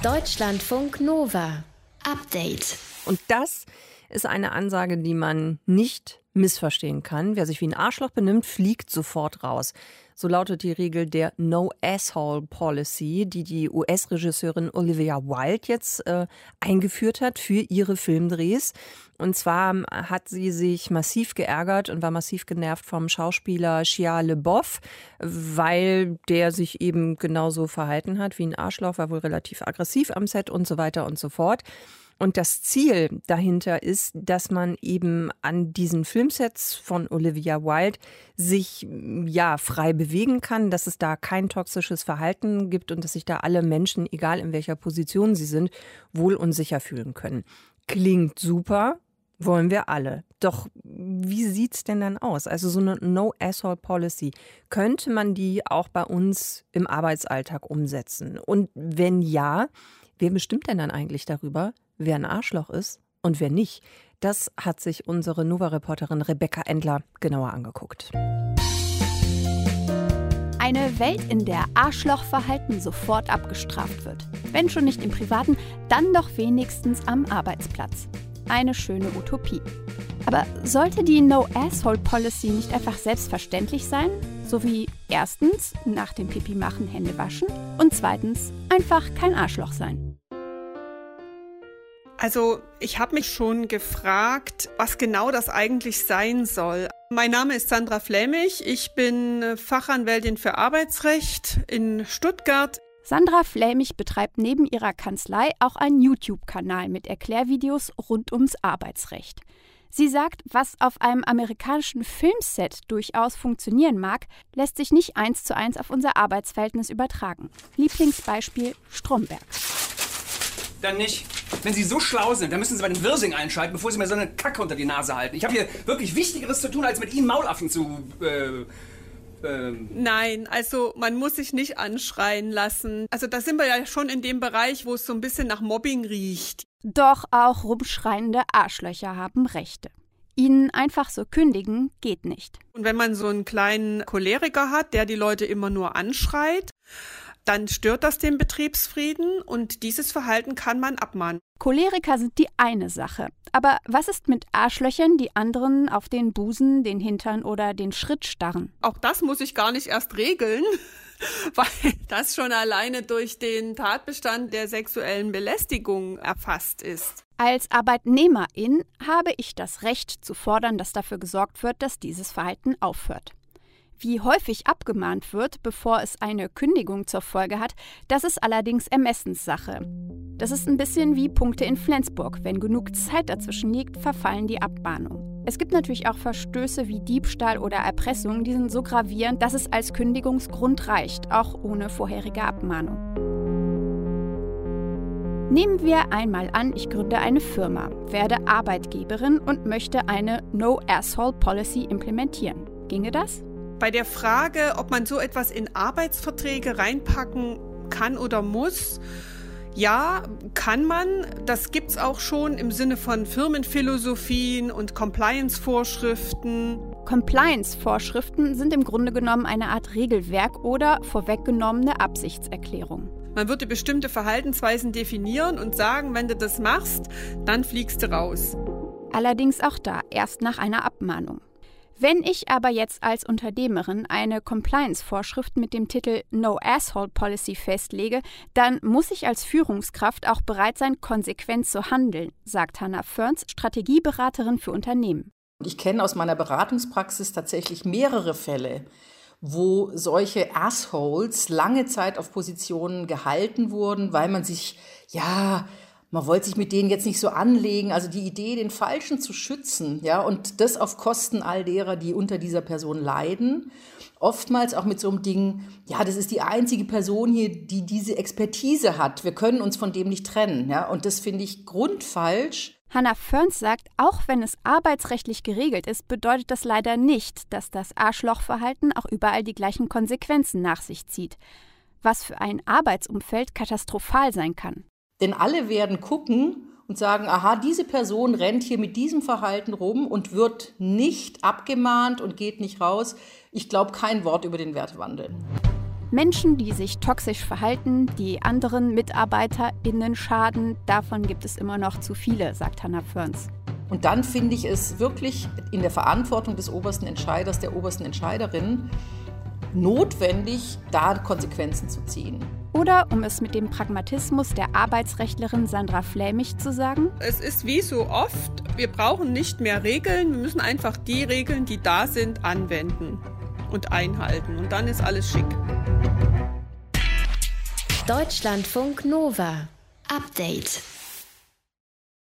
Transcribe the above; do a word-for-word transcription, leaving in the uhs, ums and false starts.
Deutschlandfunk Nova. Update. Und das ist eine Ansage, die man nicht missverstehen kann. Wer sich wie ein Arschloch benimmt, fliegt sofort raus. So lautet die Regel der No-Asshole-Policy, die die U S-Regisseurin Olivia Wilde jetzt äh, eingeführt hat für ihre Filmdrehs. Und zwar hat sie sich massiv geärgert und war massiv genervt vom Schauspieler Shia LaBeouf, weil der sich eben genauso verhalten hat wie ein Arschloch, war wohl relativ aggressiv am Set und so weiter und so fort. Und das Ziel dahinter ist, dass man eben an diesen Filmsets von Olivia Wilde sich ja frei bewegen kann, dass es da kein toxisches Verhalten gibt und dass sich da alle Menschen, egal in welcher Position sie sind, wohl und sicher fühlen können. Klingt super, wollen wir alle. Doch wie sieht's denn dann aus? Also so eine No-Asshole-Policy, könnte man die auch bei uns im Arbeitsalltag umsetzen? Und wenn ja, wer bestimmt denn dann eigentlich darüber, wer ein Arschloch ist und wer nicht? Das hat sich unsere Nova-Reporterin Rebecca Endler genauer angeguckt. Eine Welt, in der Arschlochverhalten sofort abgestraft wird. Wenn schon nicht im Privaten, dann doch wenigstens am Arbeitsplatz. Eine schöne Utopie. Aber sollte die No-Asshole-Policy nicht einfach selbstverständlich sein? So wie erstens nach dem Pipi machen Hände waschen und zweitens einfach kein Arschloch sein. Also ich habe mich schon gefragt, was genau das eigentlich sein soll. Mein Name ist Sandra Flämig, ich bin Fachanwältin für Arbeitsrecht in Stuttgart. Sandra Flämig betreibt neben ihrer Kanzlei auch einen YouTube-Kanal mit Erklärvideos rund ums Arbeitsrecht. Sie sagt, was auf einem amerikanischen Filmset durchaus funktionieren mag, lässt sich nicht eins zu eins auf unser Arbeitsverhältnis übertragen. Lieblingsbeispiel Stromberg. Dann nicht. Wenn Sie so schlau sind, dann müssen Sie bei den Wirsing einschalten, bevor Sie mir so eine Kacke unter die Nase halten. Ich habe hier wirklich Wichtigeres zu tun, als mit Ihnen Maulaffen zu... Äh, ähm. Nein, also man muss sich nicht anschreien lassen. Also da sind wir ja schon in dem Bereich, wo es so ein bisschen nach Mobbing riecht. Doch auch rumschreiende Arschlöcher haben Rechte. Ihnen einfach so kündigen geht nicht. Und wenn man so einen kleinen Choleriker hat, der die Leute immer nur anschreit, dann stört das den Betriebsfrieden und dieses Verhalten kann man abmahnen. Choleriker sind die eine Sache. Aber was ist mit Arschlöchern, die anderen auf den Busen, den Hintern oder den Schritt starren? Auch das muss ich gar nicht erst regeln, weil das schon alleine durch den Tatbestand der sexuellen Belästigung erfasst ist. Als Arbeitnehmerin habe ich das Recht zu fordern, dass dafür gesorgt wird, dass dieses Verhalten aufhört. Wie häufig abgemahnt wird, bevor es eine Kündigung zur Folge hat, das ist allerdings Ermessenssache. Das ist ein bisschen wie Punkte in Flensburg. Wenn genug Zeit dazwischen liegt, verfallen die Abmahnungen. Es gibt natürlich auch Verstöße wie Diebstahl oder Erpressung, die sind so gravierend, dass es als Kündigungsgrund reicht, auch ohne vorherige Abmahnung. Nehmen wir einmal an, ich gründe eine Firma, werde Arbeitgeberin und möchte eine No-Asshole-Policy implementieren. Ginge das? Bei der Frage, ob man so etwas in Arbeitsverträge reinpacken kann oder muss, ja, kann man. Das gibt's auch schon im Sinne von Firmenphilosophien und Compliance-Vorschriften. Compliance-Vorschriften sind im Grunde genommen eine Art Regelwerk oder vorweggenommene Absichtserklärung. Man würde bestimmte Verhaltensweisen definieren und sagen, wenn du das machst, dann fliegst du raus. Allerdings auch da erst nach einer Abmahnung. Wenn ich aber jetzt als Unternehmerin eine Compliance-Vorschrift mit dem Titel No-Asshole-Policy festlege, dann muss ich als Führungskraft auch bereit sein, konsequent zu handeln, sagt Hannah Ferns, Strategieberaterin für Unternehmen. Ich kenne aus meiner Beratungspraxis tatsächlich mehrere Fälle, wo solche Assholes lange Zeit auf Positionen gehalten wurden, weil man sich, ja... Man wollte sich mit denen jetzt nicht so anlegen, also die Idee, den Falschen zu schützen, ja, und das auf Kosten all derer, die unter dieser Person leiden. Oftmals auch mit so einem Ding, ja, das ist die einzige Person hier, die diese Expertise hat. Wir können uns von dem nicht trennen, ja, und das finde ich grundfalsch. Hannah Ferns sagt, auch wenn es arbeitsrechtlich geregelt ist, bedeutet das leider nicht, dass das Arschlochverhalten auch überall die gleichen Konsequenzen nach sich zieht, was für ein Arbeitsumfeld katastrophal sein kann. Denn alle werden gucken und sagen, aha, diese Person rennt hier mit diesem Verhalten rum und wird nicht abgemahnt und geht nicht raus. Ich glaube kein Wort über den Wertewandel. Menschen, die sich toxisch verhalten, die anderen MitarbeiterInnen schaden, davon gibt es immer noch zu viele, sagt Hannah Fearns. Und dann finde ich es wirklich in der Verantwortung des obersten Entscheiders, der obersten Entscheiderin, notwendig, da Konsequenzen zu ziehen. Oder, um es mit dem Pragmatismus der Arbeitsrechtlerin Sandra Flämig zu sagen: Es ist wie so oft, wir brauchen nicht mehr Regeln, wir müssen einfach die Regeln, die da sind, anwenden und einhalten. Und dann ist alles schick. Deutschlandfunk Nova. Update.